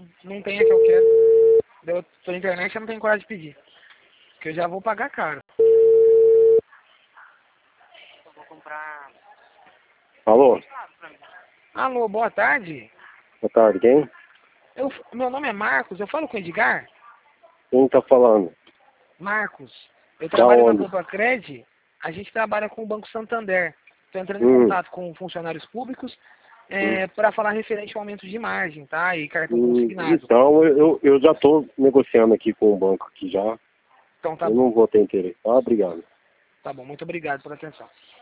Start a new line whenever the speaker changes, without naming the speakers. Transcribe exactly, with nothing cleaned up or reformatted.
não tem a que eu quero. Eu tô na internet, eu não tenho coragem de pedir. Porque eu já vou pagar caro. Eu vou comprar...
Alô?
Alô, boa tarde.
Boa tarde, quem?
Eu, meu nome é Marcos, eu falo com o Edgar?
Quem tá falando?
Marcos, eu
Da
trabalho na
onde?
Copa Cred, a gente trabalha com o Banco Santander. Estou entrando em
Hum,
contato com funcionários públicos
hum,
é, para falar referente ao aumento de margem, tá? E cartão
hum.
consignado.
Então, eu, eu já tô negociando aqui com o banco aqui já.
Então tá
Eu
bom.
não vou ter interesse. Ah, obrigado.
Tá bom, muito obrigado pela atenção.